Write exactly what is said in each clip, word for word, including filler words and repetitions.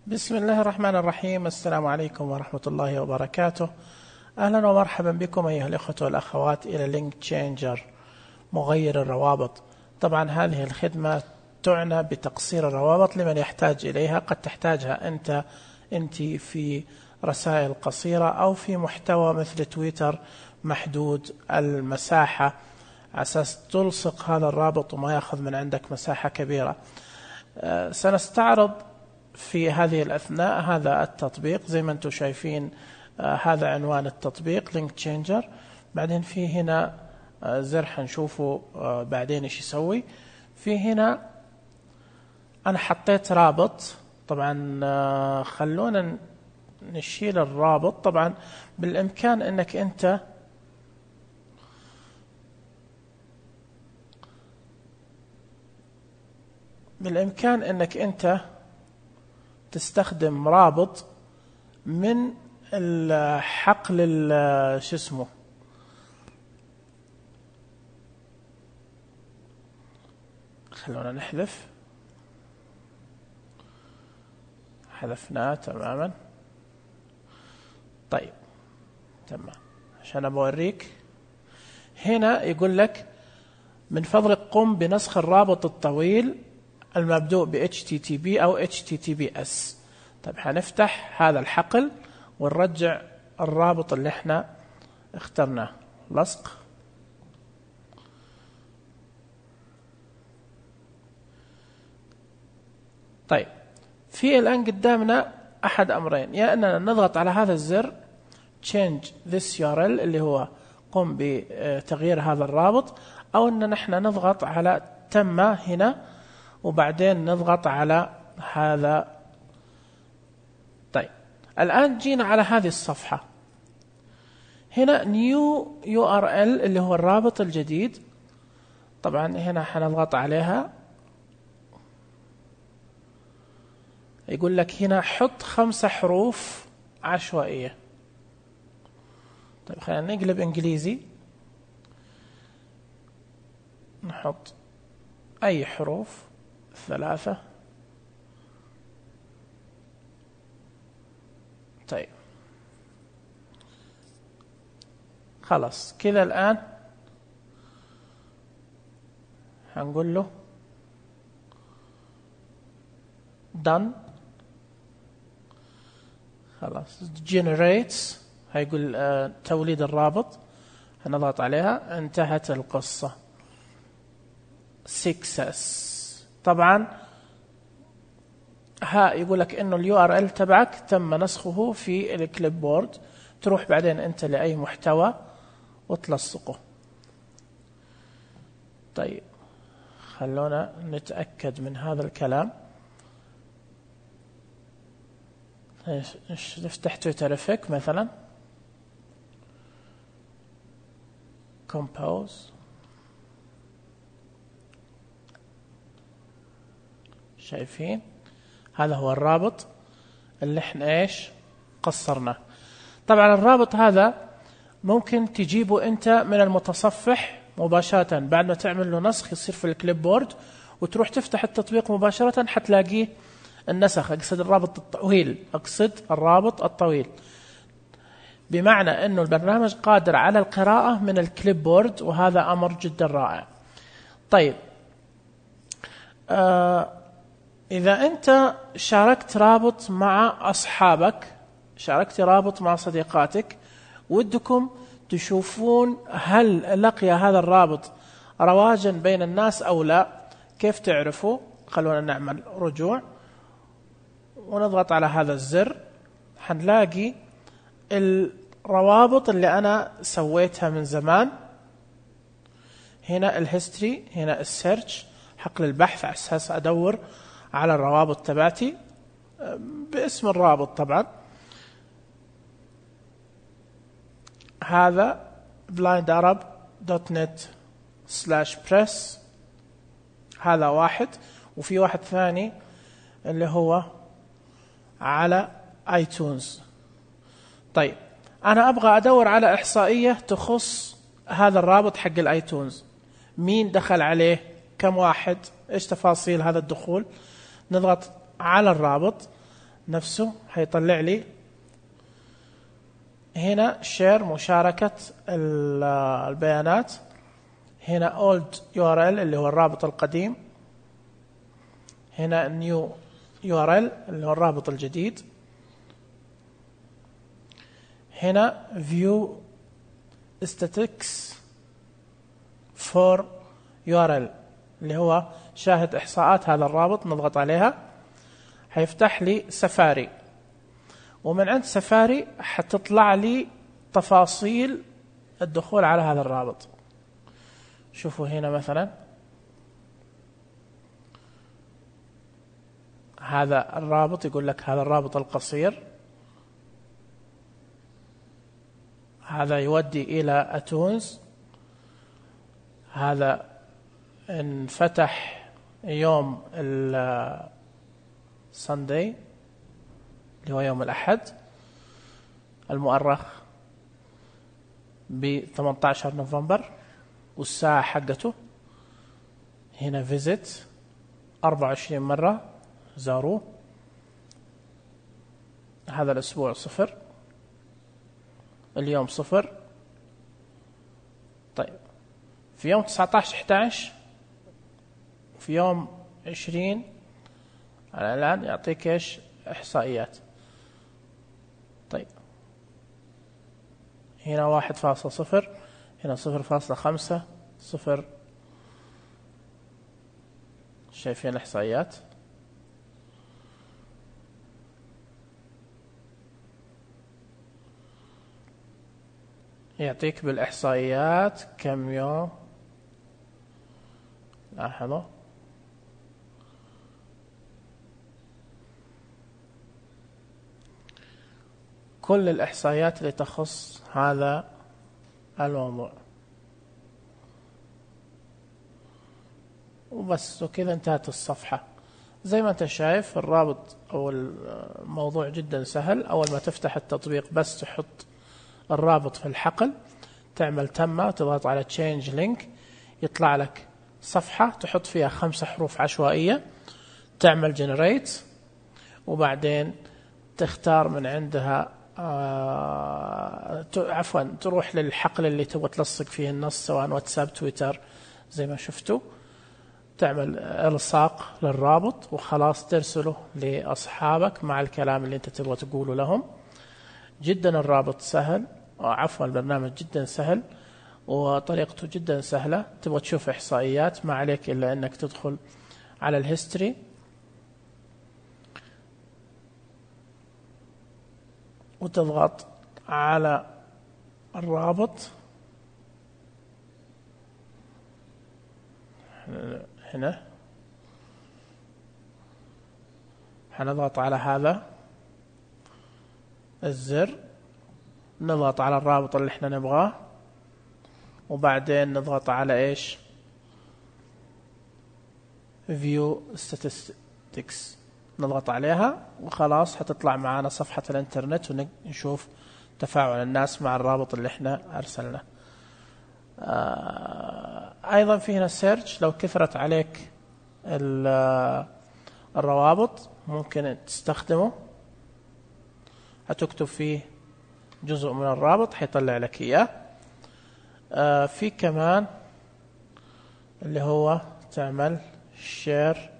بسم الله الرحمن الرحيم. السلام عليكم ورحمة الله وبركاته. أهلا ومرحبا بكم أيها الأخوة والأخوات إلى لينك تشينجر مغير الروابط. طبعا هذه الخدمة تعنى بتقصير الروابط لمن يحتاج إليها. قد تحتاجها أنت أنت في رسائل قصيرة أو في محتوى مثل تويتر محدود المساحة على أساس تلصق هذا الرابط وما يأخذ من عندك مساحة كبيرة. أه سنستعرض في هذه الأثناء هذا التطبيق زي ما أنتم شايفين. آه هذا عنوان التطبيق لينك تشينجر. بعدين في هنا آه زر حنشوفه آه بعدين إيش يسوي. في هنا أنا حطيت رابط. طبعا آه خلونا نشيل الرابط. طبعا بالإمكان أنك أنت بالإمكان أنك أنت تستخدم رابط من الحقل شو اسمه خلونا نحذف. حذفناه تماما. طيب تمام. عشان بوريك هنا يقول لك من فضلك قم بنسخ الرابط الطويل المبدوء ب إتش تي تي بي أو إتش تي تي بي إس. طيب حنفتح هذا الحقل ونرجع الرابط اللي احنا اخترناه لصق. طيب في الآن قدامنا أحد أمرين، يا أننا نضغط على هذا الزر change this يو آر إل اللي هو قم بتغيير هذا الرابط، أو أن نحن نضغط على تم هنا وبعدين نضغط على هذا. طيب الآن جينا على هذه الصفحة هنا new يو آر إل اللي هو الرابط الجديد. طبعا هنا حنضغط عليها. يقول لك هنا حط خمسة حروف عشوائية. طيب خلينا نقلب إنجليزي. نحط أي حروف ثلاثة. طيب خلاص كذا. الآن هنقول له done. خلاص generates هيقول آه توليد الرابط. هنضغط عليها. انتهت القصة. success. طبعا ها يقول لك انه اليو ار ال تبعك تم نسخه في الكليب بورد. تروح بعدين انت لاي محتوى وتلصقه. طيب خلونا نتأكد من هذا الكلام. نفتح تويترفيك مثلا compose. شايفين هذا هو الرابط اللي احنا ايش قصرناه. طبعا الرابط هذا ممكن تجيبه انت من المتصفح مباشرة بعد ما تعمل له نسخ يصير في الكليب بورد، وتروح تفتح التطبيق مباشرة حتلاقيه النسخ. اقصد الرابط الطويل. اقصد الرابط الطويل بمعنى انه البرنامج قادر على القراءة من الكليب بورد، وهذا امر جدا رائع. طيب آه إذا أنت شاركت رابط مع أصحابك، شاركت رابط مع صديقاتك، ودكم تشوفون هل لقي هذا الرابط رواجا بين الناس أو لا، كيف تعرفوا؟ خلونا نعمل رجوع ونضغط على هذا الزر. حنلاقي الروابط اللي أنا سويتها من زمان. هنا الهيستوري، هنا السيرش حقل البحث على أساس أدور على الروابط تبعتي باسم الرابط. طبعا هذا بلايند أرب دوت نت سلاش بريس. هذا واحد. وفي واحد ثاني اللي هو على آيتونز. طيب أنا أبغى أدور على إحصائية تخص هذا الرابط حق الآيتونز. مين دخل عليه؟ كم واحد؟ إيش تفاصيل هذا الدخول؟ نضغط على الرابط. نفسه حيطلع لي هنا شير مشاركة البيانات، هنا old يو آر إل اللي هو الرابط القديم، هنا new يو آر إل اللي هو الرابط الجديد، هنا view statistics for يو آر إل اللي هو شاهد إحصاءات هذا الرابط، نضغط عليها هيفتح لي سفاري، ومن عند سفاري حتطلع لي تفاصيل الدخول على هذا الرابط. شوفوا هنا مثلا هذا الرابط يقول لك هذا الرابط القصير، هذا يودي إلى أتونز، هذا انفتح يوم الساندي اللي هو يوم الأحد المؤرخ ب ثمانية عشر نوفمبر، والساعة حقته هنا فيزيت أربعة وعشرين مرة زاروه، هذا الأسبوع صفر، اليوم صفر. طيب في يوم تسعة عشر إحدى عشر في يوم عشرين على الآن يعطيك إيش إحصائيات. طيب هنا واحد فاصلة صفر، هنا صفر فاصلة خمسة صفر، شايفين الإحصائيات. يعطيك بالإحصائيات كم يوم، لاحظوا كل الإحصائيات اللي تخص هذا الموضوع. وبس، وكذا انتهت الصفحة. زي ما انت شايف الرابط أو الموضوع جدا سهل. أول ما تفتح التطبيق بس تحط الرابط في الحقل، تعمل تمة، تضغط على change link، يطلع لك صفحة تحط فيها خمسة حروف عشوائية، تعمل generate، وبعدين تختار من عندها آه عفوا تروح للحقل اللي تبغى تلصق فيه النص، سواء واتساب تويتر زي ما شفتوا، تعمل الصاق للرابط وخلاص ترسله لأصحابك مع الكلام اللي انت تبغى تقوله لهم. جدا الرابط سهل، عفوا البرنامج جدا سهل وطريقته جدا سهلة. تبغى تشوف إحصائيات ما عليك إلا أنك تدخل على الهيستوري، وتضغط على الرابط هنا، حنضغط على هذا الزر، نضغط على الرابط اللي احنا نبغاه، وبعدين نضغط على ايش view statistics، نضغط عليها وخلاص حتطلع معنا صفحة الانترنت ونشوف تفاعل الناس مع الرابط اللي احنا ارسلناه. آه ايضا في هنا سيرش، لو كثرت عليك الروابط ممكن تستخدمه، هتكتب فيه جزء من الرابط حيطلع لك اياه. آه في كمان اللي هو تعمل شير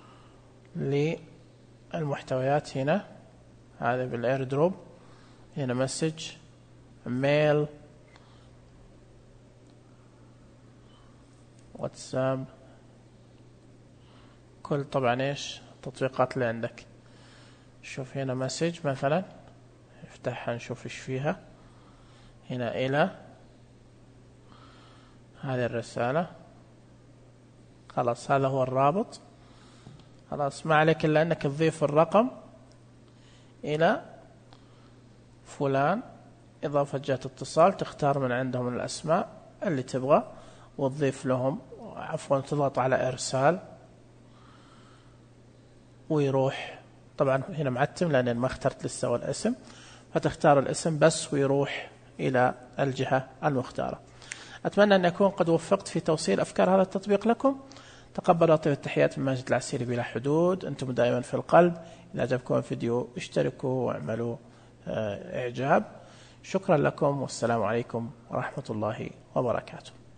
للمحتويات، هنا هذا بالاير دروب، هنا مسج، ميل، واتساب، كل طبعا ايش التطبيقات اللي عندك. شوف هنا مسج مثلا، افتحها نشوف ايش فيها. هنا الى هذه الرسالة، خلاص هذا هو الرابط. خلاص ما عليك الا انك تضيف الرقم الى فلان، اضافة جهة اتصال، تختار من عندهم الاسماء اللي تبغى وتضيف لهم، عفوا تضغط على ارسال ويروح. طبعا هنا معتم لان ما اخترت لسه الاسم، فتختار الاسم بس ويروح الى الجهة المختارة. اتمنى ان اكون قد وفقت في توصيل افكار هذا التطبيق لكم. تقبلوا طيب التحيات من ماجد العسيري بلا حدود. أنتم دائما في القلب. إذا عجبكم الفيديو اشتركوا واعملوا إعجاب. شكرا لكم والسلام عليكم ورحمة الله وبركاته.